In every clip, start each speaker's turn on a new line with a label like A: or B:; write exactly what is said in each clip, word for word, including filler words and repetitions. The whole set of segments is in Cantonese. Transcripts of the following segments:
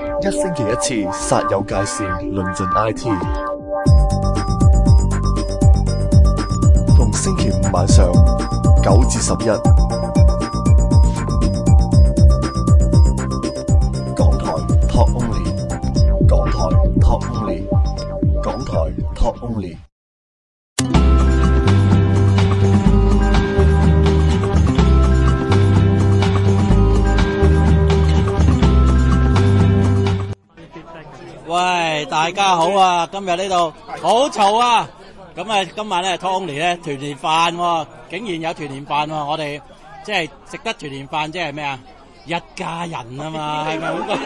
A: 一星期一次，煞有介事，論盡 I T。逢星期五晚上九至十一，港台 Talk Only， 港台 Talk Only， 港台 Talk Only。
B: 喂，大家好啊！今日呢度好嘈啊！咁啊，今晚咧 Talk Only 咧團年飯喎，竟然有團年飯喎！我哋即係食得團年飯，即係咩啊？一家人啊嘛，係咪好過？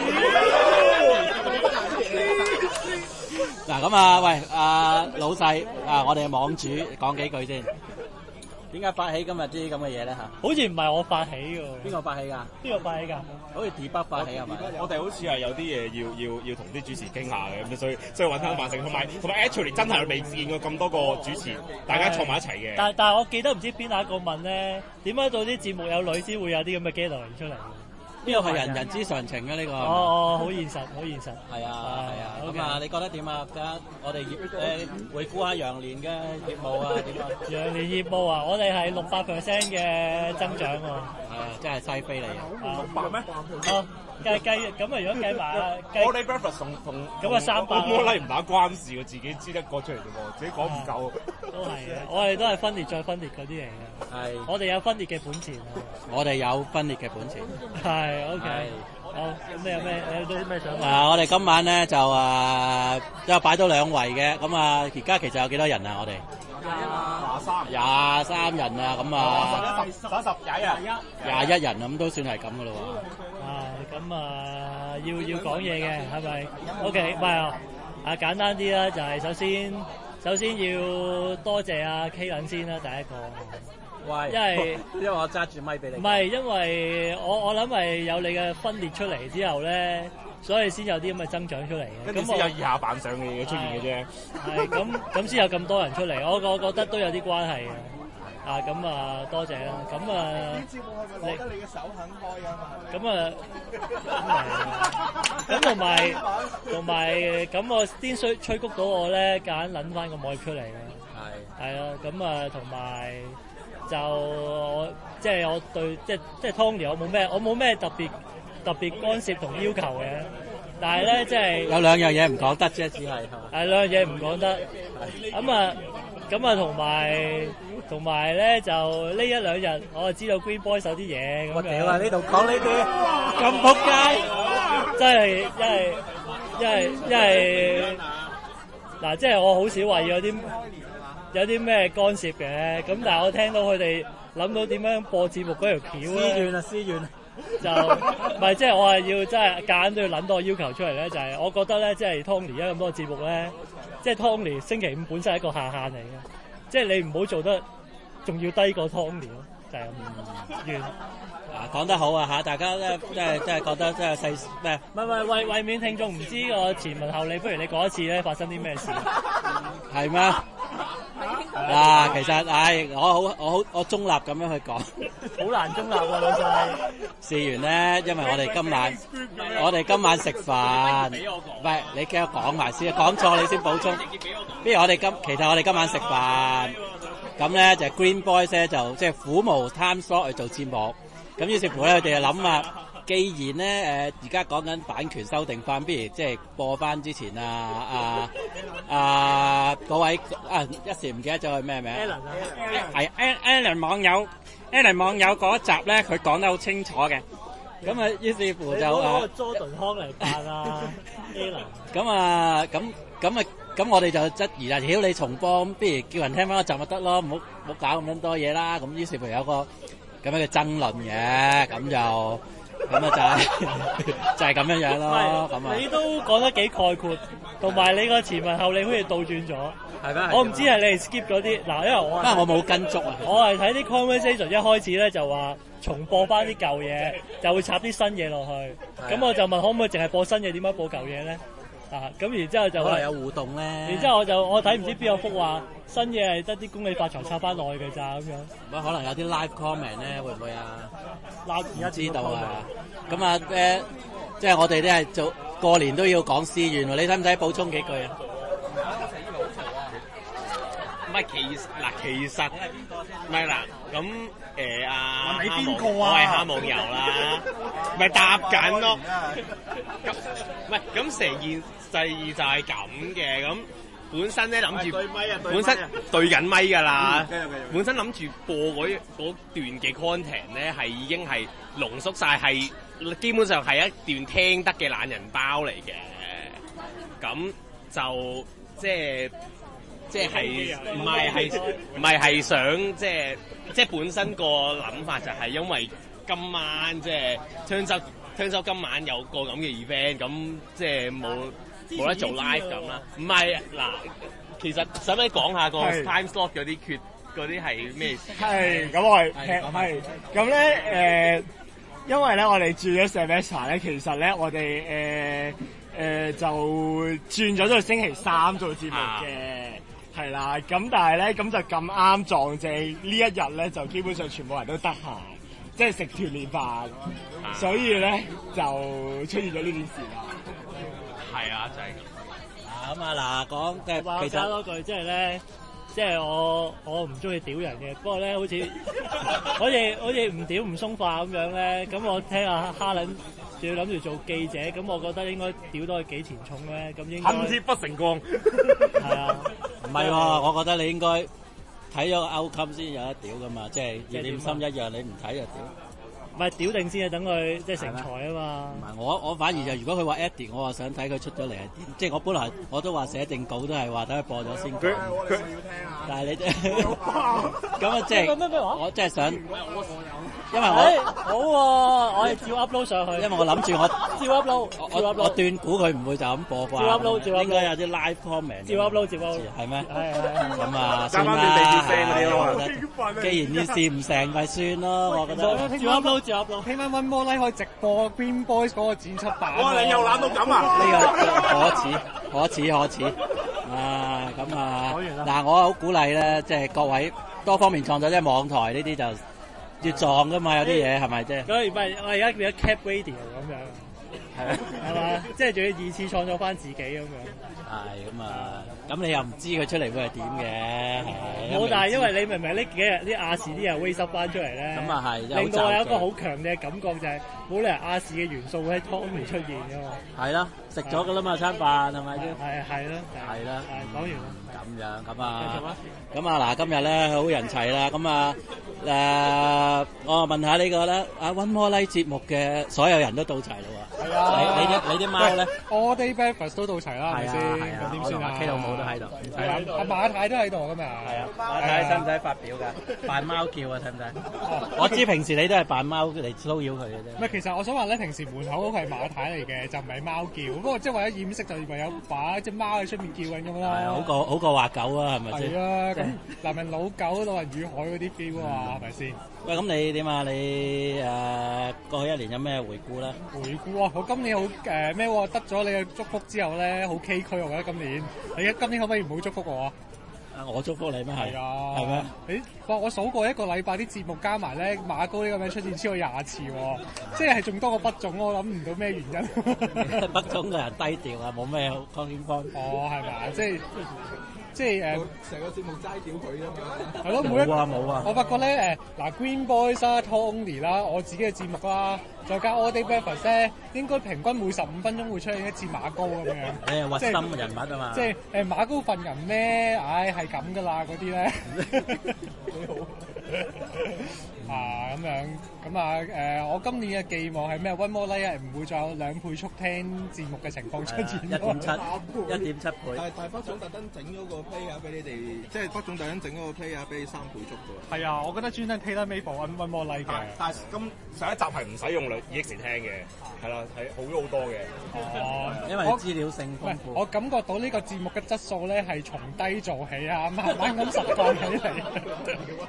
B: 嗱咁啊，喂，阿老細啊，我哋嘅網主講幾句先。點解發起今日啲咁嘅嘢咧嚇？
C: 好似唔係我發起㗎。
B: 邊個發起㗎？
C: 邊個發起㗎？
B: 好似 D 北發起係咪？
D: 我哋好似係有啲嘢要要要同啲主持傾下嘅，咁所以所以揾翻萬成，同埋同埋 actually 真係未見過咁多個主持，大家坐埋一齊嘅。
C: 但但係我記得唔知邊一個問咧，點解到啲節目有女先會有啲咁嘅 gathering 出嚟？
B: 呢個係人人之常情啊！呢個
C: 哦哦，好現實，好現實。
B: 係啊係啊，咁啊，你覺得點啊？睇下我哋業誒回顧下羊年嘅業務啊點啊？
C: 羊年業務啊，我哋係六百 percent 嘅增長喎。
B: 係啊，真係西非嚟嘅。
D: 六百咩？
C: 哦，計計咁啊！如果計埋計，
D: 我哋 breakfast 同同
C: 咁啊三百。
D: 摩拉唔打關事喎，自己知得個出嚟啫喎，自己講唔夠。
C: 都係嘅，我哋都係分裂再分裂嗰啲嚟嘅。
B: 係。
C: 我哋有分裂嘅本錢。
B: 我哋有分裂嘅本錢。
C: 係 OK。好，咁你有咩？你有啲咩想問？
B: 啊，我哋今晚咧就啊，都有擺到兩圍嘅，咁啊，而家其實有幾多人啊？我哋
D: 廿三
B: 廿三人啊，咁啊，
D: 十十十廿一
B: 廿一人咁都算係咁噶咯喎。
C: 啊，咁啊，要要講嘢嘅係咪 ？OK， 唔係啊，啊簡單啲啦，就係首先首先要多謝阿 K 倫先啦，第一個。
B: 喂，
C: 因為
B: 因為我揸住咪俾你。
C: 唔係，因為我我諗係有你嘅分裂出嚟之後咧，所以先有啲咁嘅增長出嚟嘅。
D: 咁先有以下扮上嘅嘢出現嘅啫。
C: 係咁咁先有咁多人出嚟，我我覺得都有啲關係嘅。啊，咁啊，多謝啦。咁啊，啲節目係咪覺得你嘅手肯開啊嘛？咁啊，咁同埋同埋咁我先催催谷到我咧，夾硬撚翻個網頁出嚟嘅。係係啊，咁啊，同埋。就我即係我對即係即係 Tony，我冇咩我冇咩特別特別干涉同要求嘅，但係咧即係
B: 有兩樣嘢唔講得啫，只係
C: 係兩樣嘢唔講得。咁啊咁啊，同埋同埋咧就呢一兩日我就知道 Green Boys 有啲嘢咁樣。
B: 我屌啊！呢度講呢啲咁仆街，
C: 真係因為因為因為嗱，即係我好少話有啲。有啲咩干涉嘅，咁但係我聽到佢哋諗到點樣播節目嗰條橋咧，
B: 私怨啊私怨，
C: 就唔係即係我係要真係夾硬都要諗到個要求出嚟咧，就係、是、我覺得咧，即係 Tony 而家咁多節目咧，即係 Tony 星期五本身係一個下限嚟嘅，即係你唔好做得仲要低過 Tony 咯，就係咁完。
B: 啊，講得好啊嚇！大家咧即係即係覺得即係細咩？
C: 唔係唔係，為為免聽眾唔知我前文後理，不如你講一次咧發生啲咩事？
B: 係咩？嗱，其實唉，我好我好我中立咁樣去講，
C: 好難中立喎老細。
B: 事緣咧，因為我哋今晚我哋今晚食飯，唔係你繼續講埋先，講錯你先補充。不如我哋今其實我哋今晚食飯，咁咧就 Green Boys 咧就即係苦無 time slot 去做節目。咁於是乎咧，佢哋就諗啊，既然咧誒而家講緊版權修訂翻，不如即係播翻之前啊啊啊嗰位啊一時唔記得咗佢咩名
C: Alan 啊，
B: 係 Alan 網友 Alan 網友嗰一集咧，佢講得好清楚嘅。咁啊，於是乎就啊
C: Jordan 康嚟扮啊 Alan。
B: 咁啊，咁咁啊，咁我哋就質疑啦，屌你重播，咁不如叫人聽翻嗰集咪得咯，唔好唔好搞咁多嘢啦。咁於是乎有個咁樣嘅爭論嘅，咁就咁啊就係就係咁樣樣咯。咁啊，
C: 你都講得幾概括，同埋你個前文後理好似倒轉咗。
B: 係咩？
C: 我唔知係你哋 skip 咗啲嗱，因為我
B: 因為我冇跟足啊。
C: 我係睇啲 conversation 一開始咧就話重播翻啲舊嘢，就會插啲新嘢落去。咁我就問可唔可以淨係播新嘢，點解播舊嘢咧？啊，咁然之後就
B: 可能有互動咧。
C: 然之後我就我睇唔知邊個幅話新嘢係得啲恭喜發財插翻落去嘅咋咁樣。
B: 咁可能有啲 live comment 咧，會唔會啊？
C: 嗱，而家
B: 知道啊。咁啊誒，即係我哋都係做過年都要講思願喎，你使唔使補充幾句啊？
E: 唔係其實嗱，其實唔係嗱，咁誒阿
F: 你邊個啊？
E: 我係蝦網友啦，咪答緊咯。咁唔係咁成件事就係咁嘅，咁本身咧諗住本身對緊咪㗎啦，本身諗住播嗰嗰段嘅 content 咧係已經係濃縮晒，係基本上係一段聽得嘅懶人包嚟嘅，咁就即係。即係唔係係唔係係想即係即係本身個諗法就係因為今晚即係聽週聽週今晚有個咁嘅 event， 咁即係冇冇得做 live 咁啦。唔係嗱，其實使唔使講下個 time slot 嗰啲缺嗰啲係咩意思？
F: 係咁我係係咁咧誒，因為咧我哋轉咗 semester 咧，其實咧我哋誒誒就轉咗到星期三做節目嘅。係啦，咁但係咧，咁就咁啱撞正呢一日咧，就基本上全部人都得閒，即係食團年飯，啊、所以咧就出現咗呢件事啦。
E: 係啊，就係、是、咁。
B: 啊咁啊嗱，講即係其實
C: 多句，即係咧，即係我我唔中意屌人嘅，不過咧好似好似好似唔屌唔鬆化咁樣咧，咁我聽阿哈倫仲要諗住做記者，咁我覺得應該屌多佢幾錢重咧，咁應該
D: 恨鐵不成鋼。
C: 係啊。
B: 唔係喎，我覺得你應該睇咗個 outcome 先有得屌噶嘛，即係熱點心一樣，你唔睇就屌。
C: 唔係屌定先啊，等佢即係成才啊嘛。
B: 唔係我我反而就如果佢話 Eddie， 我話想睇佢出咗嚟係點，即係我本來我都話寫定稿都係話等佢播咗先講。佢佢要聽啊！但係你咁啊，即係我即係想，因為我
C: 好喎，我係照 upload 上去。
B: 因為我諗住我
C: 照 upload，
B: 我我斷估佢唔會就咁播啩。
C: 照 upload，照 upload，
B: 應該有啲 live comment。
C: 照 upload，照 upload，
B: 係咩？
C: 係係。
B: 咁啊，算啦。既然呢事唔成，咪算咯。我覺得。
C: 照 upload，照 upload。
F: 聽晚 One More Night 可以直播 Green Boys 嗰個剪輯版。
D: 哇！你又懶到咁啊？
B: 呢個可恥，可恥，可恥。啊，咁啊，嗱，我好鼓勵咧，即係各位多方面創作，即係網台呢啲就要撞噶嘛，有啲嘢係咪啫？
C: 咁唔係，我而家變咗 Cap Radio 咁樣，係係嘛？即係仲要二次創作翻自己咁樣。
B: 係咁啊，咁你又唔知佢出嚟會係點嘅？
C: 冇，但係因為你明唔明呢幾日啲亞視啲人 raise up 翻出嚟咧？
B: 咁啊係，
C: 令到我有一個好強烈嘅感覺，就係冇理由亞視嘅元素會喺 Tommy 出現㗎嘛。
B: 係咯，食咗㗎啦嘛餐飯係咪先？
C: 係係咯，
B: 係啦。
C: 講完啦。
B: 咁樣咁啊，咁啊嗱，今日咧好人齊啦，咁啊誒，我問下呢個咧，啊 One More Night 節目嘅所有人都到齊啦喎。係啊。你你啲你啲貓咧
F: All Day Breakfast 都到齊啦，係咪先？
B: 咁點算啊 ？K 老母都喺度。
F: 係啊，阿馬太都喺度㗎嘛。
B: 係啊，馬太使唔使發表㗎？扮貓叫啊，使唔使？我知平時你都係扮貓嚟騷擾佢嘅啫。
F: 唔係，其實我想話咧，平時門口嗰個係馬太嚟嘅，就唔係貓叫。不過即係為咗掩飾，就唯有把隻貓喺出面叫緊咁啦。
B: 係啊，好過好過話狗啊，係咪先？
F: 係啊，咁男人老狗、老人與海嗰啲 feel 啊，係咪先？
B: 喂，咁你點啊？你誒過去一年有咩回顧咧？
F: 回顧啊！我今年好誒咩喎？得咗你嘅祝福之後咧，好崎嶇我覺得今年。你今年可唔可以唔好祝福我啊？
B: 啊！我祝福你咩？係
F: 啊，
B: 係咩？
F: 誒，哇！我數過一個禮拜啲節目加埋咧，馬高呢個名出現超過廿次喎，即係仲多過畢總，我諗唔到咩原因。
B: 畢總個人低調啊，冇咩光鮮光。
F: 哦，係咪？即係。即係誒，
G: 成個節目齋屌佢啫嘛。
F: 係咯，每一
B: 冇啊冇啊。
F: 我發覺咧誒，嗱 Green Boys 啦、Tony 啦，我自己嘅節目啦，再加 All Day Breakfast 咧，應該平均每十五分鐘會出現一次馬高咁樣。
B: 你係核心人物啊嘛。
F: 即係誒馬高份人咩？唉，係咁噶啦，嗰啲咧。幾好。啊咁樣咁啊誒，我今年嘅寄望係咩 ？One More Night 唔會再有兩倍速聽節目嘅情況出現。
B: 一點七，一點七倍。
G: 但係但係北總特登整咗個 player 俾你哋，即係北總特登整咗個 player 俾你三倍速㗎。
F: 係啊，我覺得專登 tailor made for One One More Night 嘅。
D: 但係今上一集係唔使用兩 E X 聽嘅，係啦，係好咗好多嘅。
F: 哦，
B: 因為資料性豐富。
F: 我感覺到呢個節目嘅質素咧係從低做起啊，慢慢咁實幹起嚟。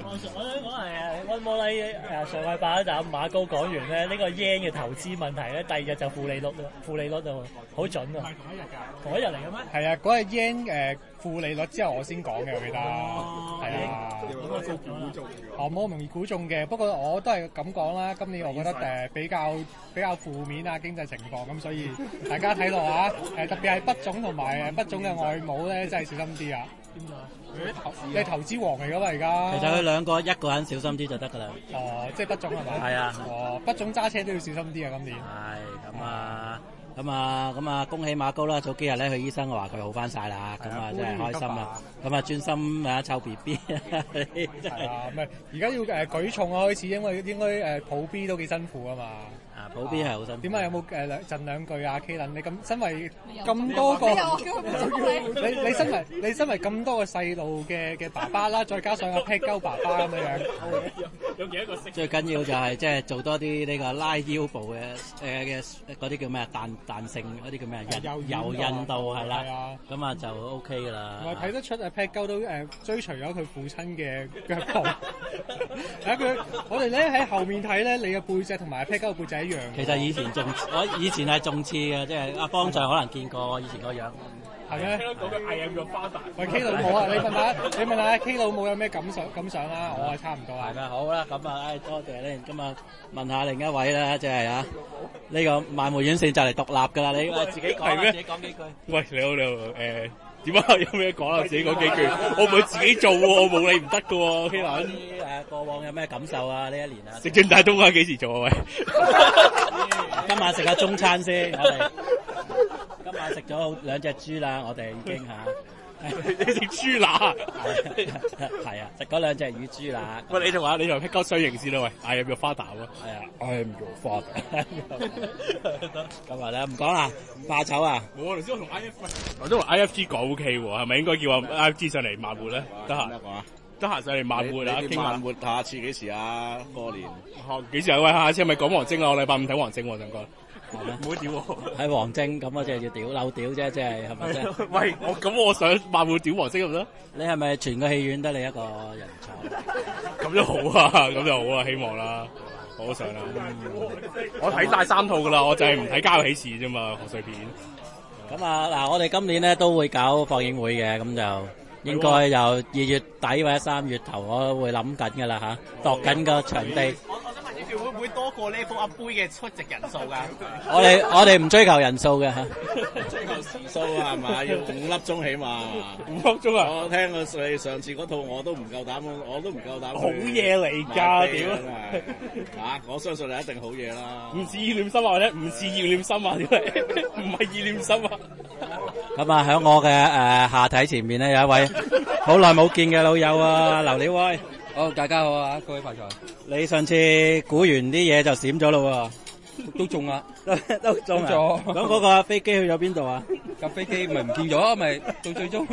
C: 我我想講係溫摩利誒上禮拜一集馬高講完咧，呢、呢個 yen 嘅投資問題咧，第二日就負利率咯，負利率啊，好準啊！唔係同一日㗎，同一日嚟嘅咩？
H: 係啊，嗰日 yen 誒負利率之後我先講嘅，我記得係啊。
G: 咁啊，估估中
H: 哦，我容易估中嘅，不過我都係咁講啦。今年我覺得誒比較比較負面啊經濟情況，咁所以大家睇落啊，誒特別係北總同埋誒北總嘅外母咧，真係小心啲啊！邊個啊？你係投資王嚟㗎嘛而家？
B: 其實佢兩個一個人小心啲就得㗎啦。
H: 哦，即係北總係嘛？
B: 係啊。
H: 哦，北總揸車都要小心啲啊！今年。
B: 係咁啊。咁啊，咁啊，恭喜馬高啦！早幾日咧，佢醫生話佢好翻晒啦，咁啊真係開心啦！咁啊，專心啊湊 B B。
H: 係啊，唔係而家要誒舉重啊開始，因為應該誒抱 B 都幾辛苦啊嘛。
B: 啊，抱 B 係好辛苦。
H: 點解有冇誒兩贈兩句啊 ？K 倫，你咁身為咁多個，你你身為你身為咁多個細路嘅嘅爸爸啦，再加上阿 Pat 鳩爸爸咁樣樣，
C: 有幾多個識？
B: 最緊要就係即係做多啲呢個拉腰部嘅誒嘅嗰啲叫咩啊？彈彈性嗰啲叫咩啊？柔柔韌度係啦，咁啊就 O K 噶啦。
H: 我睇得出阿 Pat 鳩都誒追隨咗佢父親嘅腳步。睇佢，我哋咧喺後面睇咧，你嘅背脊同埋阿 Pat 鳩嘅背脊一樣。
B: 其實以前仲我以前係仲似嘅，即係阿方丈可能見過我以前個樣。
H: 係咩？
C: 聽講嘅 I am your father。
H: 喂 K 老母啊，你問下你問下 K 老母有咩感想感想啦？我係差唔多啊。
B: 係咩？好啦，咁啊，誒多謝你。今日問下另一位啦，即係啊，呢個萬梅院線就嚟獨立㗎啦，你自己講啦，自己講幾句。
D: 喂，你好你好，誒點啊？有咩講啊？自己講幾句，我唔會自己做喎，我冇你唔得㗎喎，K 蘭。
B: 誒過往有咩感受啊？呢一年啊，
D: 食盡大東啊，幾時做啊？喂，
B: 今晚食下中餐先，我哋今晚食咗兩隻豬啦，我哋已經嚇。
D: 你食豬乸？
B: 係啊，食嗰兩隻乳豬乸。
D: 喂，你同話你同 Pat 鳩相認先啦，喂 ，I am your father 喎。
B: 係啊
D: ，I am your father。
B: 咁啊咧，唔講啦，怕醜啊！
D: 我頭先我同 I F， 我都同 I F G 講 O K 喎，係咪應該叫阿 I F G 上嚟慢活咧？得閒
G: 講啊！
D: 得閒上嚟慢活啊！傾
G: 慢活下次幾時啊？過年。
D: 嚇幾時啊？喂，下次係咪講黃晶啊？我禮拜五睇黃晶喎，上個。
B: 係咩？
D: 唔好屌我！
B: 喺黃晶咁，我就係要屌漏屌啫，即係係咪先？
D: 喂，我咁我想慢活屌黃晶咁得？
B: 你係咪全個戲院得你一個人坐？
D: 咁就好啊，咁就好啊，希望啦，我想啦。我睇晒三套噶啦，我就係唔睇《家有喜事》啫嘛，賀歲片。
B: 咁啊嗱，我哋今年咧都會搞放映會嘅，咁就應該由二月底或者三月頭，我會諗緊噶啦嚇，度緊個場地。
E: 會唔會多過 Level Up 杯嘅出席人數㗎？
B: 我哋我哋唔追求人數嘅嚇，
G: 追求時數係嘛？要五粒鐘起碼。
D: 五粒鐘啊！
G: 我聽過你上次嗰套我都唔夠膽，我都唔夠膽。
D: 好嘢嚟㗎，屌！
G: 嚇！我相信你一定好嘢啦。
D: 唔似意念心啊，或者唔似意念心啊，點解？唔係意念心啊！
B: 咁啊，喺我嘅誒下體前面咧有一位好耐冇見嘅老友啊，劉了威。
I: 好，大家好啊，各位發財。
B: 你上次估完啲嘢就閃咗咯喎，
I: 都中啊，
B: 都中啊。咁嗰個飛機去咗邊度啊？
I: 架飛機咪唔見咗，咪到最終。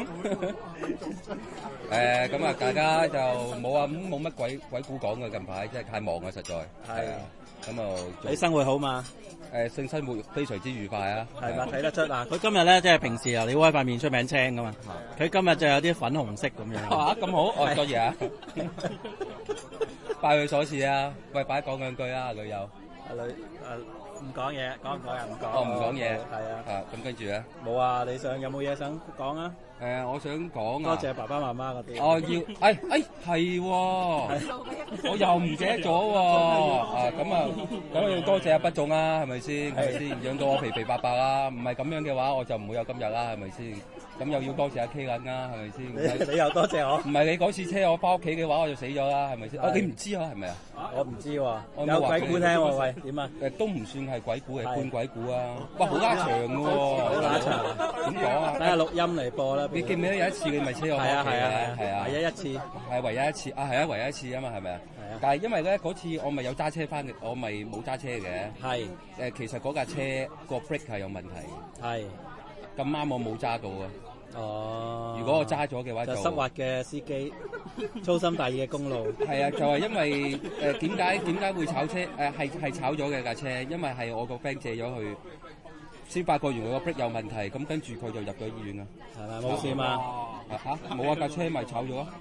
I: 誒，咁啊，大家就冇啊，冇乜鬼鬼故講嘅，近排真係太忙啊，實在。係啊。咁啊，
B: 你生活好嘛？
I: 誒，性生活非常之愉快啊。
B: 係嘛，睇得出啊！佢今日咧，即係平時啊，你威塊面出名青噶嘛。佢今日就有啲粉紅色咁樣。
I: 嚇，咁好，哦，多謝啊！拜佢所賜啊！喂，快講兩句啊，女友。
B: 阿女誒唔講嘢，講唔講又唔講。
I: 哦，唔講嘢。
B: 係啊。
I: 啊，咁跟住咧？
B: 冇啊！你想有冇嘢想講啊？
I: 誒，我想講
B: 多謝爸爸媽媽嗰啲。
I: 哦，要，誒誒係喎，我又唔記得咗喎。啊，咁啊，咁要多謝阿畢總啦，係咪先？係咪先？養到我肥肥白白啦，唔係咁樣嘅話，我就唔會有今日啦，係咪先？咁又要多謝阿 K 撚啦，係咪先？
B: 你你又多謝我？
I: 唔係你嗰次車我翻屋企嘅話，我就死咗啦，係咪先？啊，你唔知啊，係咪啊？
B: 我唔知喎，有鬼故聽喎，喂，點啊？
I: 誒，都唔算係鬼故，係半鬼故啊！哇，好拉長嘅喎，
B: 好拉長。
I: 點講啊？
B: 等下錄音嚟播啦。
I: 你記唔記得有一次你咪車我翻屋企嘅？係啊，
B: 唯一一次，
I: 係唯一一次啊，係啊，唯一一次啊嘛，係咪啊？係啊。但係因為咧嗰次我咪有揸車翻嘅，我咪冇揸車嘅。係。誒，其實嗰架車個 brake 係有問題。係。咁啱我冇揸到啊。哦。如果我揸咗嘅話就。就濕滑嘅司機，粗心大意嘅公路。係啊，就係因為誒點解點解會炒車？誒係係炒咗嘅架車，因為係我個 friend 借咗去。先發覺原來個 brake 有問題，咁跟住佢就入咗醫院啦。係咪冇事嘛？嚇冇啊！架車咪炒咗，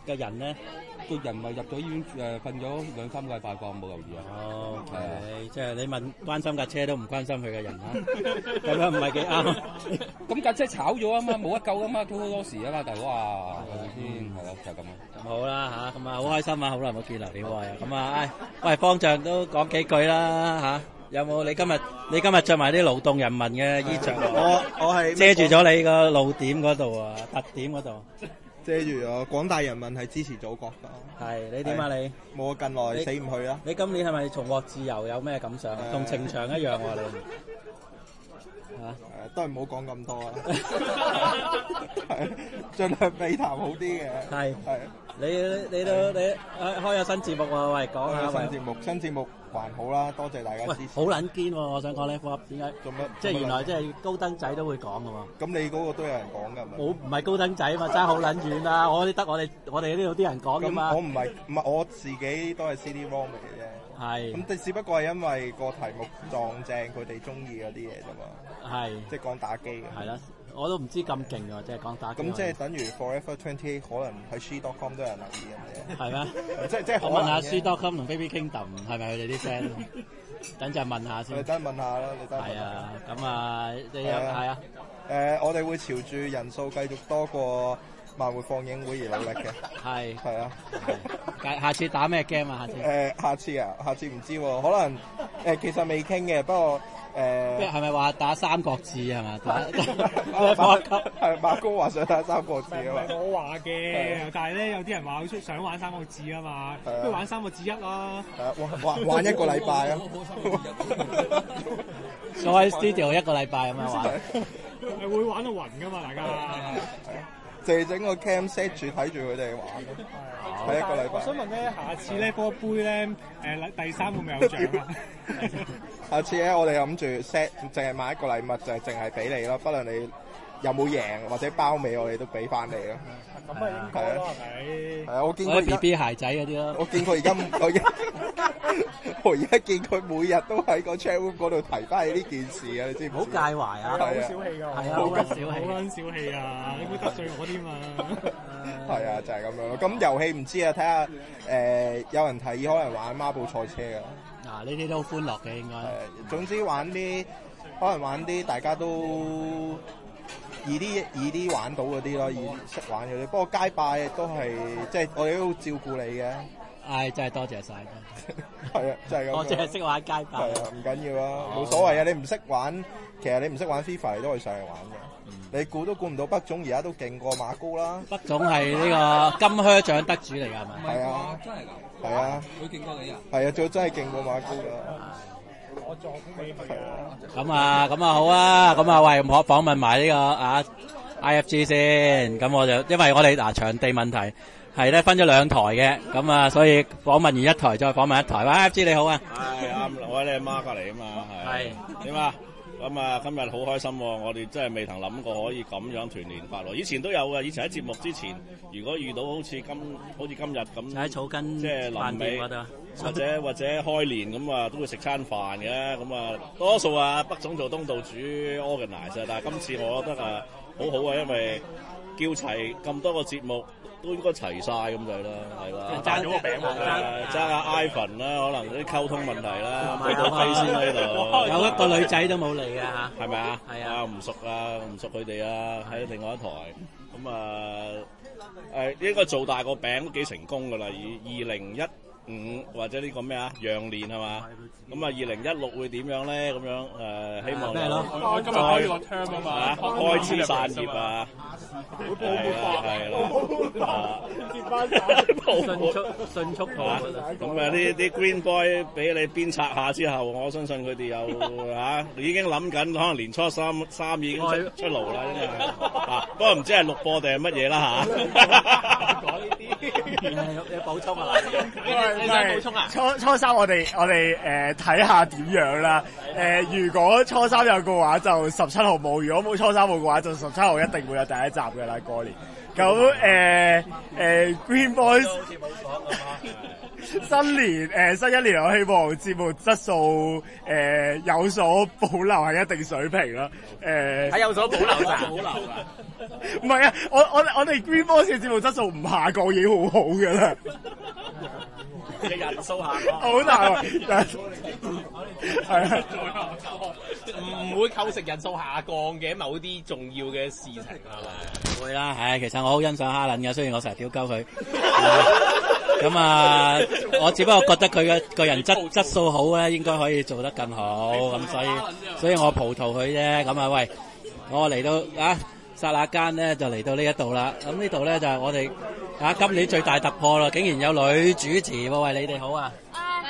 B: 嘅人咧？
I: 個人咪入咗醫院誒，瞓咗兩三個禮拜啩，冇留意啊。
B: 哦，OK，即係你問關心架車都唔關心佢嘅人嚇，咁樣唔係幾啱。
I: 咁架車炒咗啊嘛，冇得救啊嘛，total loss啊嘛，大佬啊，係咪先？係咯，就係咁啊。
B: 咁好啦嚇，咁啊好開心啊，好耐冇見啦，你好啊，咁啊，唉，喂，方丈都講幾句啦嚇。有冇你今日你今日着埋啲勞動人民嘅衣着？
G: 我我係
B: 遮住咗你個露點嗰度啊，特點嗰度。
G: 遮住咗，廣大人民係支持祖國㗎。
B: 係你點啊你？
G: 冇近來死唔去啦。
B: 你今年係咪重獲自由？有咩感想？同情場一樣喎你。嚇？
G: 誒，都係唔好講咁多啦。係，盡量避談好啲嘅。
B: 係
G: 係。
B: 你你都你開開咗新節目喎，喂，講下
G: 新節目，新節目還好啦，多謝大家支持。
B: 好撚堅喎！我想講呢科點解？
G: 做乜？
B: 即係原來即係高登仔都會講㗎喎。
G: 咁你嗰個都有人講㗎嘛？
B: 冇，唔係高登仔嘛，爭好撚遠啦！我啲得我哋我哋呢度啲人講㗎嘛。
G: 我唔係唔係我自己都係 C D ROM 嚟嘅啫。
B: 係。
G: 咁只不過係因為個題目撞正佢哋中意嗰啲嘢啫嘛。
B: 係。即
G: 係講打機嘅。
B: 係啦。我都唔知咁勁喎，即係講打機。
G: 咁即係等於 Forever Twenty 可能喺 She dot com 都有人留意嘅。
B: 係咩？
G: 即即係
B: 我問下 She dot com 同 Baby Kingdom 係咪佢哋啲 friend？等陣問下先。
G: 你等問下啦，你等。
B: 係啊，咁啊，你有係啊？
G: 誒，我哋會朝住人數繼續多過漫活放映會而努力嘅。
B: 係。
G: 係啊。
B: 下下次打咩 game 啊？下次。
G: 誒，下次啊，下次唔知喎，可能誒其實未傾嘅，不過。誒
B: 係咪話打三國志係嘛？打
G: 係馬哥話想打三國志啊嘛。
H: 我話嘅，但係咧有啲人話好想玩三國志啊嘛，不如玩三國志一啦。
G: 玩玩玩一個禮拜啊！
B: 所謂 studio 一個禮拜咁樣玩，
H: 係會玩到暈噶嘛，大家。
G: 就整個 cam set 住睇住佢哋玩，睇一個禮拜。
H: 我想問咧，下次咧嗰杯咧誒第三會唔會有獎啊？
G: 下次咧，我哋諗住 set 淨係買一個禮物，就係淨係俾你咯。不論你有冇贏或者包尾，我哋都俾翻你咯。
H: 咁啊應該咯，係咪？
G: 係啊，我見佢
B: B B 鞋仔嗰啲咯。
G: 我見佢而家我而家我而家見佢每日都喺個 chat room 嗰度提翻起呢件事啊！你知唔知？
B: 好介懷啊！
H: 好小氣㗎，
B: 係啊，好撚小氣，
H: 好撚小氣啊！你會得罪我添嘛？
G: 係啊，就係咁樣咯。咁遊戲唔知啊，睇下誒有人提議可能玩孖寶賽車㗎。
B: 嗱，呢啲都好歡樂嘅應該。
G: 誒，總之玩啲可能玩啲大家都易啲易啲玩到嗰啲咯，易識玩嗰啲。不過街霸都係即係我哋都照顧你嘅。
B: 唉，真係多謝晒。
G: 係啊，就係咁。
B: 我淨係識玩街霸。
G: 係啊，唔緊要啊，冇所謂啊。你唔識玩，其實你唔識玩 FIFA，你都可以上嚟玩嘅。你估都估唔到北總而家都勁過馬高啦。
B: 北總係呢個金靴獎得主嚟㗎，係咪？
G: 係啊，
I: 真係㗎。
G: 係啊。
I: 佢勁過你啊？
G: 係啊，最真係勁過馬高㗎。
H: 我撞你係啊。
B: 咁啊，咁啊好啊，咁啊喂，我訪問埋呢個啊 I F G 先。咁我就因為我哋嗱場地問題係咧分咗兩台嘅，咁啊所以訪問完一台再訪問一台。喂 I F G 你好啊。
J: 係啱，我喺你阿媽隔離啊嘛，係。係。點啊？咁啊，今日好開心喎！我哋真係未曾諗過可以咁樣團年飯喎。以前都有嘅，以前喺節目之前，如果遇到好似今好似今日咁，
B: 喺草根
J: 即係臨尾或者或者開年咁啊，都會食餐飯嘅。咁啊，多數啊北總做東道主 organize，但係今次我覺得啊好好啊，因為叫齊咁多個節目。都應該齊晒咁就係啦，係啦。
E: 爭咗個餅喎，
J: 爭下 Ivan 啦，可能啲溝通問題啦，俾到飛先喺度。
B: 有一個女仔都冇嚟嘅嚇，
J: 係咪啊？
B: 係啊，
J: 啊唔熟啊，唔熟佢哋啊，喺另外一台。咁啊誒應該做大個餅都幾成功㗎啦，以二零一五或者呢個咩啊羊年係嘛？咁啊二零一六會點樣咧？咁樣誒希望
B: 咩咯？
E: 今日開個 term 啊嘛，
J: 開枝散葉啊！
E: 會報會發
J: 係啦，
E: 接翻曬，
B: 迅速迅速報
J: 咁啊！呢啲 Green Boy 俾你鞭策下之後，我相信佢哋又嚇已經諗緊，可能年初三三已經出出爐啦，真係啊！不過唔知係錄播定係乜嘢啦嚇。
E: 講呢啲，
B: 你補充啊？
H: 你想補充啊？初初三我哋我哋誒睇下點樣啦。誒如果初三有嘅話，就十七號冇；如果冇初三冇嘅話，就十七號一定會有第一集嘅啦。過年
F: 咁誒誒 Green Boys 新年誒、呃、新一年，我希望節目質素誒、呃、有所保留喺一定水平啦。誒
E: 係有所保留㗎，保留㗎。
F: 唔係啊，我我我哋 Green Boys 嘅節目質素唔下降已經好好㗎啦。
J: 嘅人數下降，
F: 好大喎，係
E: 啊，唔會構成人數下降嘅某啲重要嘅事情係咪？
B: 會啦，係其實我好欣賞哈倫嘅，雖然我成日屌鳩佢。咁啊，我只不過覺得佢嘅個人質質素好咧，應該可以做得更好，咁所以所以我葡萄佢啫。咁啊，喂，我嚟到啊，剎那間咧就嚟到呢一度啦。咁呢度咧就係我哋啊今年最大突破啦，竟然有女主持喎！喂，你哋好啊！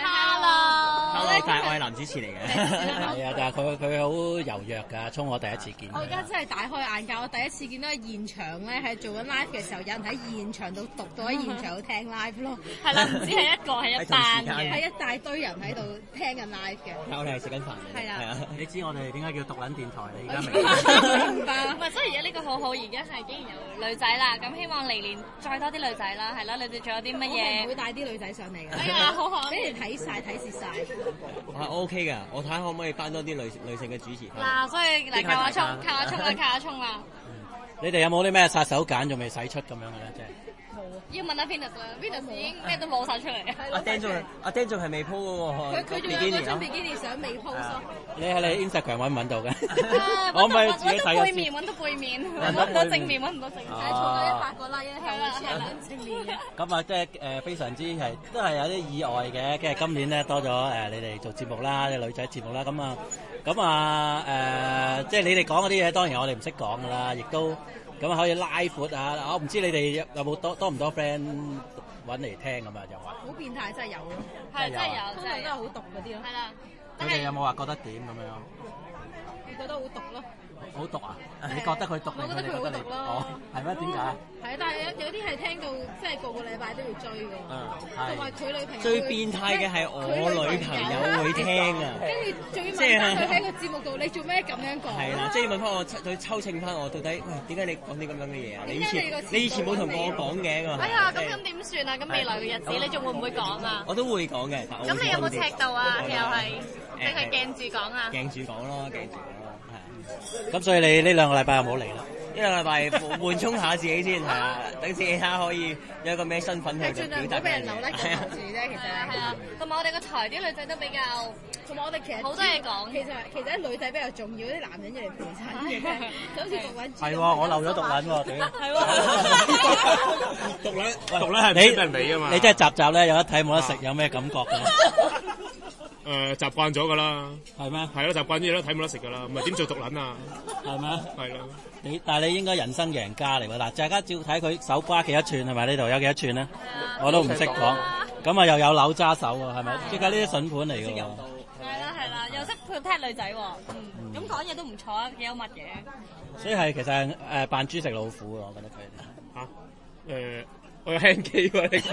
K: Hello，
B: 但係我係男主持嚟嘅，係啊，但係佢佢好柔弱㗎，衝我第一次見。
K: 我而家真係大開眼界，我第一次見到現場咧係做緊 live 嘅時候，有人喺現場度讀到喺現場度聽 live 咯。係啦，唔止係一個，係一班嘅，係一大堆人喺度聽緊 live 嘅。
B: 我哋係食緊飯嘅。係啊，你知我哋點解叫獨撚電台？你而家
K: 明？明白。
L: 唔係，所以而家呢個好好，而家係竟然有女仔啦，咁希望嚟年再多啲女仔啦，係啦，你哋仲有啲乜嘢？
K: 會帶啲女仔上嚟嘅。
L: 哎呀，好可，
K: 俾你睇晒睇蝕晒。
M: 我係 OK 噶，我睇下可唔可以翻多啲女女性嘅主持。
L: 嗱，所以嚟靠阿聰，靠阿聰啦，靠阿聰啦。
B: 你哋有冇啲咩殺手鐧仲未使出咁樣嘅咧？即係
L: 要問下 Venus 啦，Venus 已經咩都攞晒出嚟。
M: 阿 Dan 仲阿 Dan 仲係未 po 嗰個。
K: 佢佢仲有嗰張比基尼相未 po 咯。
B: 你喺你 Instagram 揾唔揾到嘅？我唔係自己睇。
L: 背面揾到背面，揾唔到正面，揾唔到正面。
K: 係錯咗一百個 like 係啦係啦，正面。
B: 咁啊，即係誒非常之係都係有啲意外嘅，跟住今年咧多咗誒你哋做節目啦，啲女仔節目啦，咁啊咁啊誒，即係你哋講嗰啲嘢，當然我哋唔識講噶啦，亦都。咁可以拉闊啊！我唔知你哋有冇多多唔多 friend 揾嚟聽咁啊？又話
K: 好變態，真係有咯，
L: 係真係有，真係
K: 都係好毒嗰啲咯。
L: 係啦，
B: 你哋有冇話覺得點咁樣？
K: 你覺得好毒咯？
B: 好毒啊！你覺得佢毒定佢哋覺得你？哦，係咩？點解？
K: 係啊，但係有有啲係聽到即係個個禮拜都要追㗎。
M: 嗯，
K: 同埋佢女朋友
M: 最變態嘅係我女朋友會聽啊！
K: 跟住仲要問翻佢喺個節目度，你做咩咁樣講？
M: 係啦，即係要問翻我抽抽稱翻我到底，喂，點解你講啲咁樣嘅嘢啊？你以前你以前冇同過我講嘅
L: 哎呀，咁咁點算啊？咁未來嘅日子你仲會唔會講啊？
M: 我都會講嘅。
L: 咁你有冇尺度啊？又係定係鏡住講啊？
M: 鏡住講咯，鏡住講咯，係。
B: 咁所以你呢兩個禮拜有冇嚟啦？
M: 呢兩個禮拜緩衝下自己先，係啊，等自己睇下可以有一個咩身份去表達。
K: 盡量唔好俾人留低住啫，其實
L: 係啊。同埋我哋個台啲女仔都比較，
K: 同埋我哋其實
L: 好多嘢講。
K: 其實其實啲女仔比較重要，啲男人要嚟陪襯嘅，就好似獨撚。
B: 係喎，我漏咗獨撚喎，屌！
L: 係喎。
D: 獨撚獨撚係俾人俾啊嘛！
B: 你真係集集咧有得睇冇得食，有咩感覺㗎？
D: 誒習慣咗㗎啦，
B: 係咩？
D: 係咯，習慣咗有得睇冇得食㗎啦，唔係點做獨撚啊？
B: 係咩？
D: 係啦。
B: 你但係你應該人生贏家嚟喎，嗱，大家照睇佢手瓜幾多寸係咪？呢度有幾多寸咧？我都唔識講。咁啊又有扭揸手喎，係咪？即係呢啲筍盤嚟㗎喎。
L: 係啦係啦，又識佢踢女仔喎，嗯，咁講嘢都唔錯啊，幾幽默嘅。
B: 所以係其實係誒扮豬食老虎喎，我覺得佢哋
D: 嚇誒，我有輕機喎你。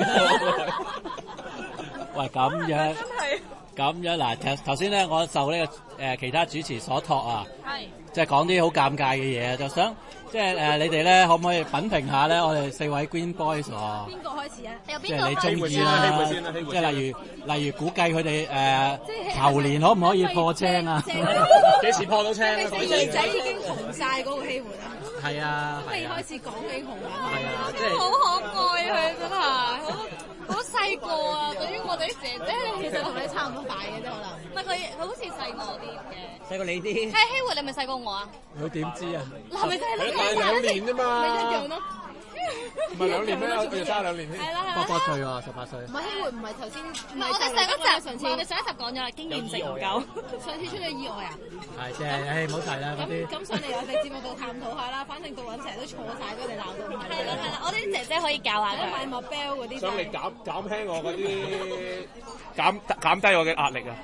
B: 喂，咁樣。真係。咁樣嗱，頭頭先咧，我受呢、這個誒、呃、其他主持所託啊，即係講啲好尷尬嘅嘢，就想即係誒、呃、你哋咧，可唔可以品評下咧？我哋四位 Green Boys 喎，
K: 邊個開始啊？由
B: 即係你中意啦，即係例如例如估計佢哋誒頭年可唔可以破青啊？
D: 幾時破到青啊？
K: 四仔已經紅晒嗰個希門啊！
B: 係啊，
K: 未開始講起紅緊，
B: 係啊，
L: 即係好可愛佢真係，好好細個啊！對於我哋啲姐姐，
K: 其實同你差唔多大嘅啫，可能。
L: 唔係佢，佢好似細我啲嘅。
M: 細過你啲。
L: 係希活，你咪細過我啊？
B: 佢點知啊？
L: 係咪真係你？
D: 大兩年啫嘛。
K: 咪一樣咯。
D: 唔係兩年咩？我哋差兩年添。
L: 係啦係啦。
B: 八八歲喎，十八歲。
K: 唔係希活，唔係頭先。
L: 唔係我哋上一集，上次我哋上一集講咗啦，經驗值唔夠。
K: 上次出咗意外啊？
B: 係即係，誒唔好提啦嗰啲。
K: 咁上嚟我哋節目度探討下啦，反正杜韻成日都錯晒，俾你鬧到唔係。
L: 係啦係啦，我啲姐姐可以教下佢。
K: 買麥 bell 嗰啲。
D: 想嚟減減輕我嗰啲減減低我嘅壓力啊！
L: 係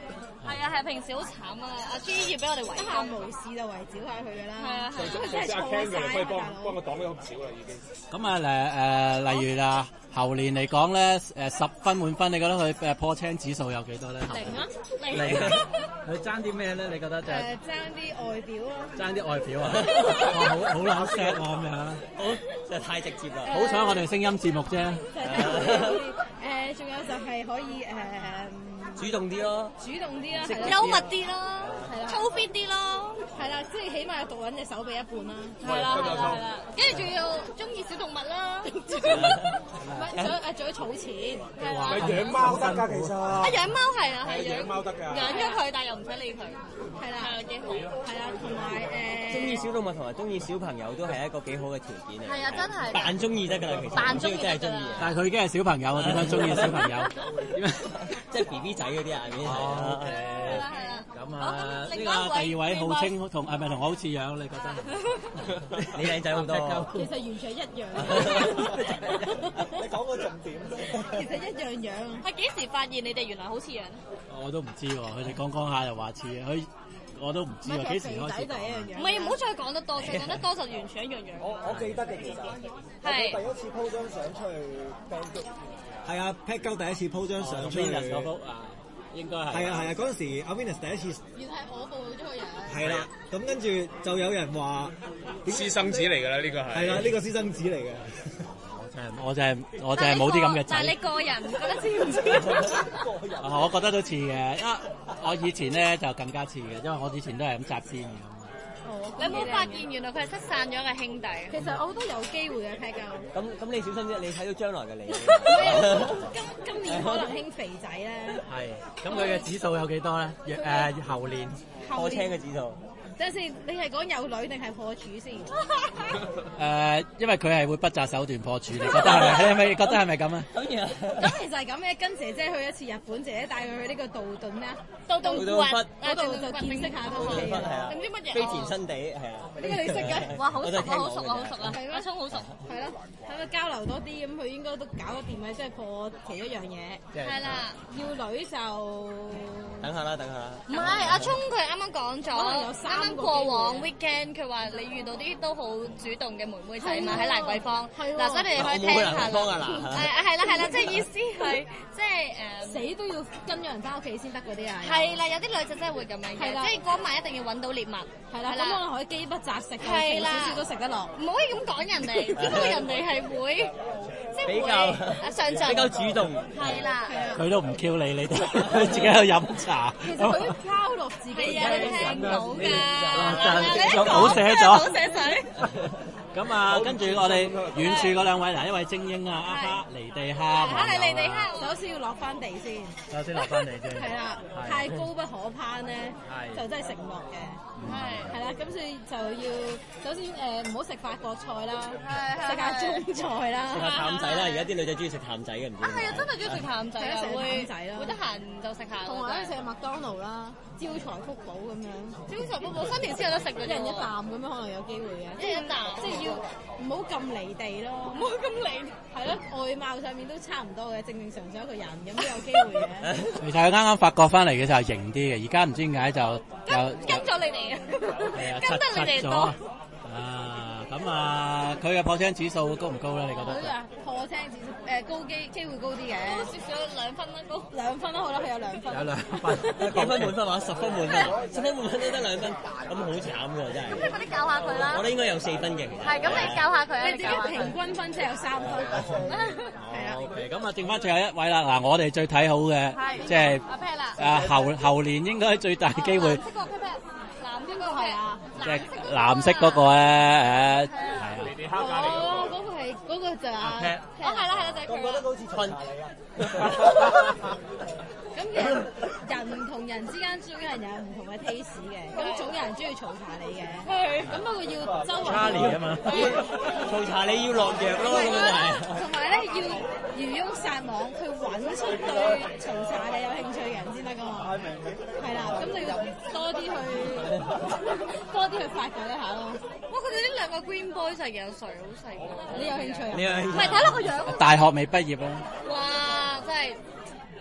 L: 係啊係，平時好慘啊！阿 G 要俾我哋圍
K: 得閒無事就圍剿下佢㗎啦。係啊係。
D: 上次阿 Ken 嘅，你可以幫幫我擋咗咁少啦已經。
B: 咁啊誒誒，例如啊，猴年嚟講咧，誒十分滿分，你覺得佢誒破青指數有幾多咧？
K: 零啊，
B: 零。佢爭啲咩咧？你覺得就係？
K: 誒爭啲外表啊！
B: 爭啲外表啊！哇，好好冷石喎咁樣。
M: 好，真係太直接啦。
B: 好彩我哋聲音節目啫。
K: 誒，仲有就係可以誒。
M: 主動啲咯，
K: 主動啲啦，
L: 幽默啲咯，
K: 係啦，
L: 粗 fit 啲咯，
K: 係啦，即係起碼有獨揾隻手臂一半啦，
L: 係啦係啦係啦，跟住仲要中意小動物啦，
K: 唔係想誒仲要儲錢，係啦，
D: 咪養貓得㗎其實，
L: 啊養貓係啊係
D: 養貓得㗎，
L: 養咗佢但係又唔使理佢，
K: 係啦係啦幾好，係啦同埋誒，
M: 中意小動物同埋中意小朋友都係一個幾好嘅條件嚟，
L: 係啊真係，
M: 扮中意得㗎啦其實，
L: 扮中意
M: 真係中意，
B: 但係佢已經係小朋友啊，點解中意小朋友？點解？
M: 即係 B B 仔嗰啲啊，係咪？
B: 哦，OK。
L: 係啦係啦。
B: 咁啊，呢個第二位號稱同係咪同我好似樣？你覺得？
M: 你靚仔好多。
K: 其實完全一樣。
G: 你講個重點啫。
K: 其實一樣樣。
L: 係幾時發現你哋原來好似樣？
B: 我都唔知喎，佢哋講講下又話似，佢我都唔知喎，幾時開始？
L: 唔係，唔好再講得多，再講得多就完全一樣樣。
N: 我我記得嘅其實，我第一次 po 張相出去 band 係啊 Pat 鳩第一次 po 張相出去。
B: 啊，應該係。
N: 係啊係啊，嗰陣時阿 Venus 第一次。
K: 原來係我報咗個人。
N: 係啦，咁跟住就有人話
D: 私生子嚟㗎啦，呢個係。
N: 係啦，呢個私生子嚟嘅。
B: 我就係我就係冇啲咁嘅仔。
L: 但係你個人覺得似唔似？
B: 我覺得都似嘅，因為我以前咧就更加似嘅，因為我以前都係咁紮辮嘅。
L: 你有冇發現原來佢係失散咗嘅兄弟？
K: 其實我都有機會嘅睇夠。
M: 咁咁你小心啲，你睇到將來嘅你。
K: 今今年可能興肥仔咧。
B: 係，咁佢嘅指數有幾多咧？誒猴年
M: 破青嘅指數。
K: 等陣先，你係講有女定係破處先？
B: 誒，因為佢係會不擇手段破處，你覺得係咪？你係咪覺得係咪咁啊？
K: 咁其實係咁嘅，跟姐姐去一次日本，姐姐帶佢去呢個道頓咩啊？道頓
M: 窟
K: 嗰度就見識下都 OK 嘅。
M: 咁
K: 唔知乜嘢？
M: 飛田新地係啊。
K: 呢個你識嘅？
L: 哇，好熟啊，好熟啊，好熟啊！係阿聰好熟。
K: 係咯，喺度交流多啲，咁佢應該都搞得掂嘅，即係破其中一樣嘢。
L: 係啦，
K: 要女就
M: 等下啦，等下啦。
L: 唔係阿聰，佢啱啱講咗，
K: 可能有三個。
L: 啱啱過往 weekend，佢話你遇到啲都好主動嘅妹妹仔嘛，喺蘭桂坊。嗱，所以你哋可以聽下啦。係啊，係啦，係啦，即係意思係即係誒，
K: 死都要跟咗人翻屋企先得嗰啲啊。
L: 係啦，有啲女仔真係會咁樣嘅，即係嗰晚一定要揾到獵物。
K: 係啦，咁可能可以飢不擇食嘅，少少都食得落。
L: 唔可以咁講人哋，只不過人哋係會即係
M: 比較
L: 上進，
M: 比較主動。
L: 係啦，
B: 佢都唔 Q 你，你都自己喺度飲茶。
K: 其實佢拋落自己
L: 啊，你聽到㗎，
B: 好寫咗，
L: 好寫水。
B: 咁啊，跟住我哋遠處嗰兩位，嗱，一位精英啊，阿哈離地哈，
K: 係離地哈，首先要落翻地先，
B: 首先落翻地先，
K: 係啦，太高不可攀咧，就真係食唔落嘅，係係啦，咁所以就要首先誒唔好食法國菜啦，食下中菜啦，
M: 食下淡仔啦，而家啲女仔中意食淡仔嘅唔知。
L: 啊係啊，真係中意食淡仔啊，會
K: 仔啦，
L: 會得閒就食下。
K: 同埋食麥當勞啦，招財福寶咁樣，
L: 招財福寶新年先有得食嘅，
K: 一人一啖咁樣可能有機會嘅，
L: 一人一啖，
K: 即係要唔好咁離地咯，唔好咁離，係咯，外貌上面都差唔多嘅，正正常常一個人咁都有機會嘅。
B: 其實佢啱啱法國翻嚟嘅時候型啲嘅，而家唔知點解就又
L: 跟咗你哋啊，跟得你哋多
B: 啊！咁啊，佢嘅破青指數高唔高咧？你覺得？
K: 佢啊，破青指數誒高機機會高啲嘅，
L: 高少少兩分啦，高
K: 兩分啦，好啦，佢有兩分。
B: 有兩分，
M: 幾分滿分話十分滿分，十分滿分都得兩分，咁好慘喎真係。
L: 咁你快啲教下佢啦。
M: 我覺得應該有四分嘅。
L: 係，咁你教下佢啊。
K: 你自己平均分即係有三分。
B: 係啊。OK，咁啊，剩翻最後一位啦。嗱，我哋最睇好嘅，即係
L: 阿 Pat 啦。
B: 啊，後後年應該最大機會。
L: 藍色個 Pat，藍邊個係啊？
B: 即係藍色嗰個咧，誒，係啊。
K: 哦，嗰個係嗰個就係啊。
L: 哦，係啦係啦，就係佢。
N: 我覺得好似春嚟
K: 啊。咁其實人同人之間總有人有唔同嘅 taste 嘅，咁總有人中意嘈查你嘅。係。咁不過要周圍。
B: Charlie 啊嘛。
M: 嘈查你要落藥咯，咁就係。
K: 同埋咧要漁翁撒網，去揾出對嘈查你有興趣嘅人先得噶嘛。係啦，咁就要多啲去多啲去發掘一下咯。
L: 哇！佢哋呢兩個 Green Boys 係幾多歲？好細個。
K: 你有興趣啊？
B: 你有興趣？
L: 唔係睇落個樣。
B: 大學未畢業啊。
L: 哇！真係。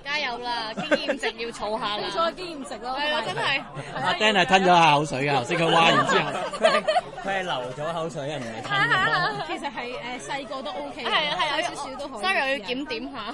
L: 加油啦！經驗值要儲下啦，
K: 冇錯，經驗值咯，
L: 係啊，真係。
B: 阿 Dan 係吞咗下口水嘅，頭先佢挖完之後，
M: 佢係流咗口水啊，唔係吞咗。
K: 其實係誒細個都 OK，
L: 係啊係啊，
K: 有少少都好。
L: sorry， 我要檢點下。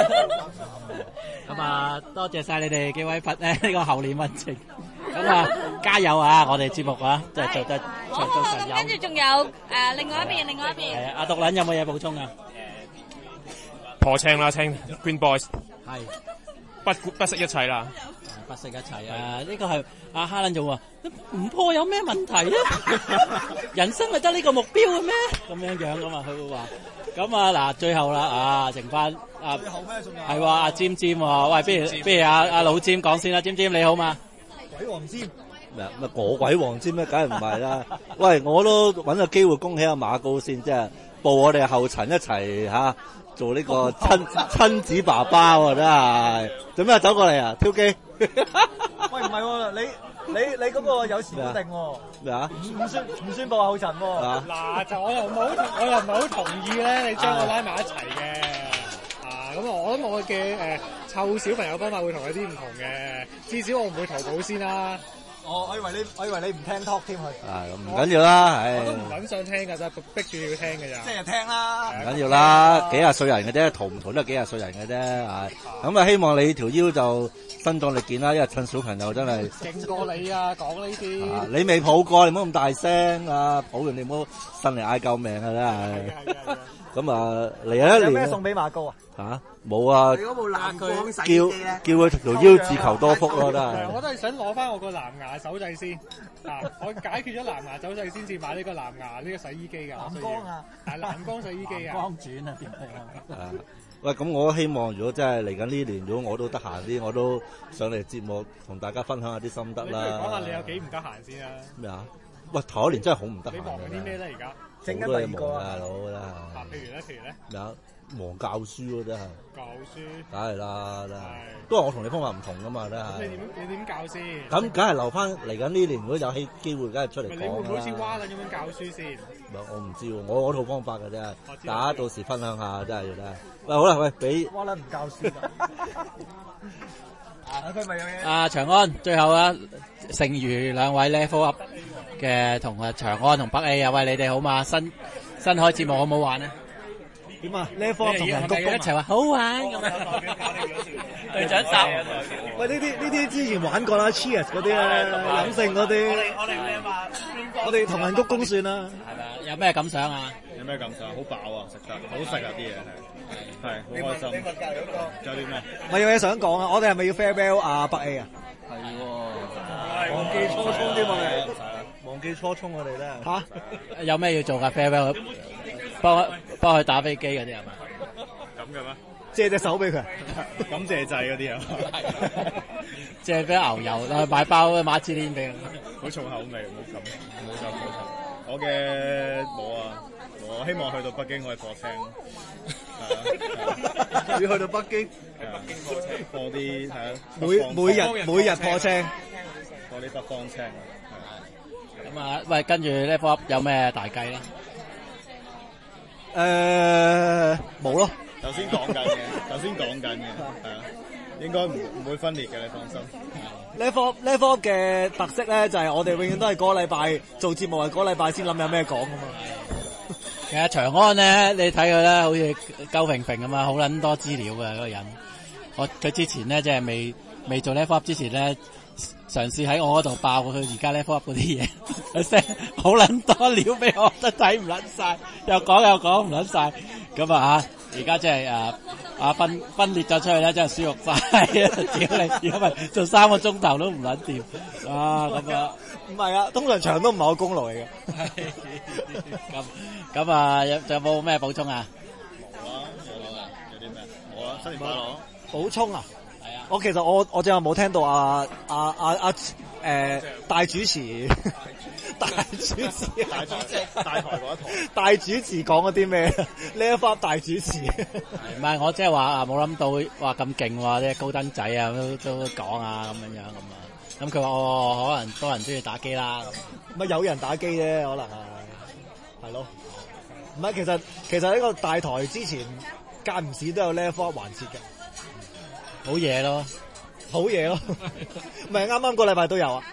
B: 咁啊，多謝晒你哋幾位佛咧呢個猴年運程。咁啊，加油啊！我哋節目啊，即係做得長做長有。
L: 跟住仲有誒另外一邊，另外一邊。
B: 係啊，阿獨撚有冇嘢補充啊？
D: 破青啦，青 Green Boys
B: 係
D: 不不惜一切啦，
B: 不惜一切啊！呢個係阿哈撚就話唔破有咩問題啊？人生係得呢個目標嘅咩？咁樣樣噶嘛，佢會話。咁啊嗱，最後啦啊，剩翻啊，
N: 最後咩仲有？
B: 係喎，阿尖尖喎，喂，不如不如阿阿老尖講先啦，尖尖你好嘛？
N: 鬼王尖
O: 咩咩我鬼王尖咩？梗係唔係啦！喂，我都揾個機會恭喜阿馬高先，即係步我哋後塵一齊嚇。做呢個親親子爸爸喎，真係做咩走過嚟啊？挑機？
N: 喂，唔係喎，你你你嗰個有時冇定喎。
O: 咩啊？
N: 唔唔宣唔宣佈後塵喎。
H: 嗱，就我又唔好，我又唔係好同意咧，你將我拉埋一齊嘅。啊，咁我諗我嘅誒湊小朋友方法會同有啲唔同嘅，至少我唔會淘寶先啦。
N: 我我以為你我以為你唔聽 talk 添佢。
O: 啊，唔緊要啦，唉。
H: 我都唔撚想聽㗎啫，逼住要聽㗎咋。
N: 即係聽啦。
O: 唔緊要啦，幾廿歲人嘅啫，逃唔逃都係幾廿歲人嘅啫，係。咁啊，希望你條腰就身壯力健啦，因為趁小朋友真係。
H: 勁過你啊！講呢啲。
O: 你未抱過，你唔好咁大聲啊！抱完你唔好伸嚟嗌救命啊！真係。咁啊，嚟啊！
N: 有咩送俾馬高啊？
O: 嚇，冇啊！
N: 你嗰部藍光洗
O: 叫叫佢條腰自求多福咯，真係。
H: 我都係想攞翻我個藍牙手掣先。啊，我解決咗藍牙手掣先至買呢個藍牙呢個洗衣機㗎。
N: 藍光啊！
H: 係藍光洗衣機啊！
B: 光轉啊，點係
O: 啊！喂，咁我希望如果真係嚟緊呢年，如果我都得閒啲，我都上嚟節目同大家分享下啲心得啦。
H: 你講下你有幾唔得閒先啊？
O: 咩啊？喂，頭一年真係好唔得閒。
H: 你忙緊啲咩咧？而家
O: 整緊第二個啊，大佬啦。
H: 啊，譬如咧，譬如咧。
O: 咩啊？忙教書咯，真係。
H: 教書。
O: 梗係啦，真係。都係我同你方法唔同噶嘛，真係。
H: 咁你點你點教先？
O: 咁梗係留翻嚟緊呢年，如果有機機會，梗係出嚟講啦。
H: 你會唔會好似蛙撚咁樣教書先？
O: 唔係，我唔知喎，我嗰套方法嘅啫，大家到時分享下，真係要咧。喂，好啦，喂，俾
N: 蛙撚唔教書㗎。佢咪有嘢？
B: 阿長安，最後啊，剩餘兩位 level up 嘅同啊長安同北 A 啊，喂，你哋好嘛？新新開節目好唔好玩啊？
N: 點啊 ？level up 同人鞠躬
B: 一齊話好玩咁啊！隊長集。
N: 喂，呢啲呢啲之前玩過啦 ，Cheers 嗰啲咧，飲勝嗰啲。我哋我哋咩話？我哋同人鞠躬算啦。
B: 係咪？有咩感想啊？
J: 有咩感想？好飽啊，食得好食啊啲嘢係係好開心。仲有啲咩？
N: 我有嘢想講啊！我哋係咪要 farewell 啊北 A 啊？
O: 係喎，忘記初衷添我哋，忘記初衷我哋咧
B: 嚇。有咩要做㗎 farewell？幫幫佢打飛機嗰啲係咪？
J: 咁嘅咩？
N: 借隻手俾佢，
J: 感謝祭嗰啲啊，
B: 借俾牛油啦，買包馬芝蓮俾佢。
J: 好重口味，唔好咁，唔好咁，唔好咁。我嘅冇啊，我希望去到北京可以破青。
N: 要去到北京，
J: 破啲係啊，
N: 每每日每日破青，
J: 破啲北方青。
B: 咁啊，喂，跟住呢科有咩大計咧？
N: 誒，冇咯。
J: 頭先講緊嘅，頭先講緊嘅，係啊，應該唔唔會分裂嘅，你放心。
N: Level Level 嘅特色咧，就係我哋永遠都係嗰個禮拜做節目，係嗰個禮拜先諗有咩講㗎嘛。
B: 其實長安咧，你睇佢咧，好似鳩平平咁嘛，好撚多資料嘅嗰個人。我佢之前咧，即係未未做 Level Up 之前咧，嘗試喺我嗰度爆佢而家 Level Up 嗰啲嘢，佢 send 好撚多料俾我，都睇唔撚晒，又講又講唔撚晒。咁啊嚇，而家即係誒啊分分裂咗出去咧，真係舒服晒。屌你，因為做三個鐘頭都唔撚掂啊！咁啊，
N: 唔係啊，通常長都唔係我功勞嚟嘅。
B: 咁咁啊，有有冇咩補充啊？
J: 冇啊，有啊，有啲咩？冇啊，新年快樂！
N: 補充啊！係啊，我其實我我正話冇聽到啊啊啊啊誒大主持。大主持，
J: 大主持，大台嗰一台，
N: 大主持講嗰啲咩？呢一番大主持，
B: 唔係我即係話啊，冇諗到話咁勁喎，啲高登仔啊都都講啊咁樣樣咁啊，咁佢話哦，可能多人中意打機啦，
N: 咁啊有人打機啫，可能係係咯，唔係其實其實呢個大台之前間唔時都有呢一番環節嘅。
B: 好嘢咯，
N: 好嘢咯，唔係啱啱個禮拜都有啊。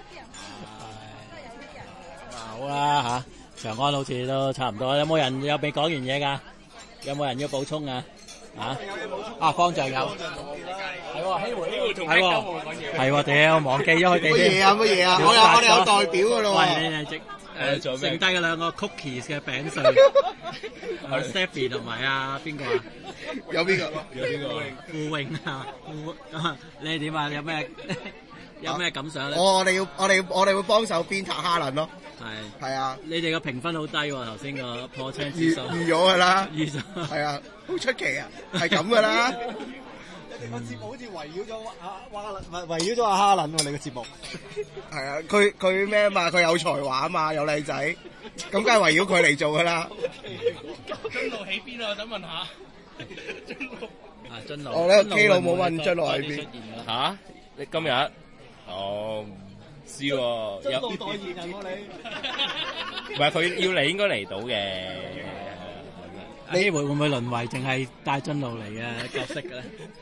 B: 好啦嚇，長安好似都差唔多，有冇人有未講完嘢㗎？有冇人要補充啊？啊？啊，方丈有，係喎，希會，係喎，係喎，屌，忘記咗佢哋
G: 乜嘢啊？乜嘢啊？我有我哋有代表㗎咯喎。
B: 喂，你哋直誒剩低嘅兩個 cookies 嘅餅碎，阿 Stephy 同埋啊邊個啊？
G: 有邊個？
B: 有邊個？傅穎啊，傅啊，你哋點啊？有咩有咩感想咧？
G: 我我哋要我哋我哋會幫手鞭撻哈倫咯。
B: 係
G: 係啊！
B: 你哋個評分好低喎，頭先個破窗指數
G: 預咗㗎啦，
B: 預咗
G: 係啊，好出奇啊，係咁㗎啦。
N: 你個節目好似圍繞咗阿哈倫，唔係圍繞咗阿哈倫喎，你個節目。
G: 係啊，佢佢咩啊嘛？佢有才華啊嘛，有靚仔，咁梗係圍繞佢嚟做㗎啦。
E: 津路喺邊啊？我想問下。津路
B: 啊，津路。
G: 我呢個 K 佬冇問津路喺邊。
E: 嚇？你今日？哦。知喎，有
N: 代言人喎你，
E: 唔係佢要嚟應該嚟到嘅。
B: 你會會唔會淪為淨係帶津路嚟嘅角色嘅咧？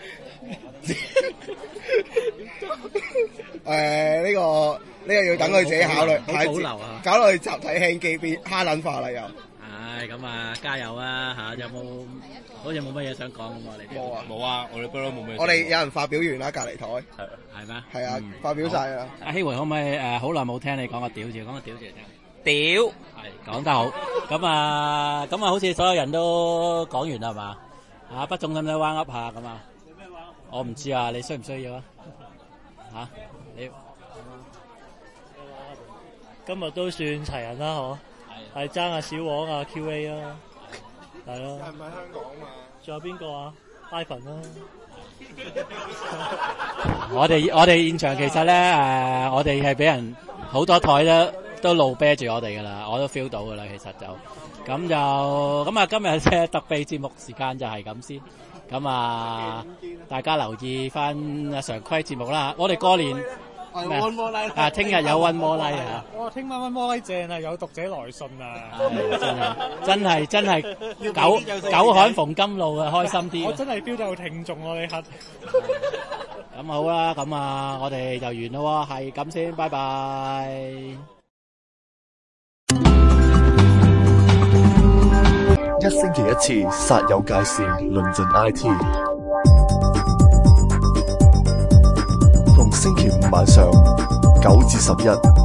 G: 誒呢個呢個要等佢自己考慮，
B: 好保留啊！
G: 搞到佢集體輕機變哈撚化啦又。
B: 唉，咁啊，加油啊嚇！有冇好似冇乜嘢想講咁啊？你哋
G: 冇啊
E: 冇啊！我哋不嬲冇咩。
G: 我哋有人發表完啦，隔離台。
B: 係係咩？
G: 係啊，發表曬啦。
B: 阿希維可唔可以誒？好耐冇聽你講個屌字，講個屌字嚟聽。
E: 屌
B: 係講得好。咁啊，咁啊，好似所有人都講完啦，係嘛？啊，不總使唔使彎噏下咁啊？我唔知啊，你需唔需要啊？嚇你
C: 今日都算齊人啦，嗬。係爭阿小王啊 Q A 啊，係咯。
G: 係咪香港嘛？
C: 仲有邊個啊 ？Ivan 啦。
B: 我哋我哋現場其實咧誒，我哋係俾人好多台都都路啤住我哋噶啦，我都 feel 到噶啦，其實就咁就咁啊！今日嘅特備節目時間就係咁先，咁啊大家留意翻常規節目啦。我哋過年。
H: One More Night
B: 啊！聽日有 One More Night 啊！
H: 哇！聽晚 One More Night 正啊，有讀者來信啊！
B: 真係真係久久旱逢甘露啊，開心啲。
H: 我真係標到有聽眾喎，呢刻。
B: 咁好啦，咁啊，我哋就完咯喎，係咁先，拜拜。
A: 一星期一次，煞有介事，論盡 I T。逢星期五晚上九至十一。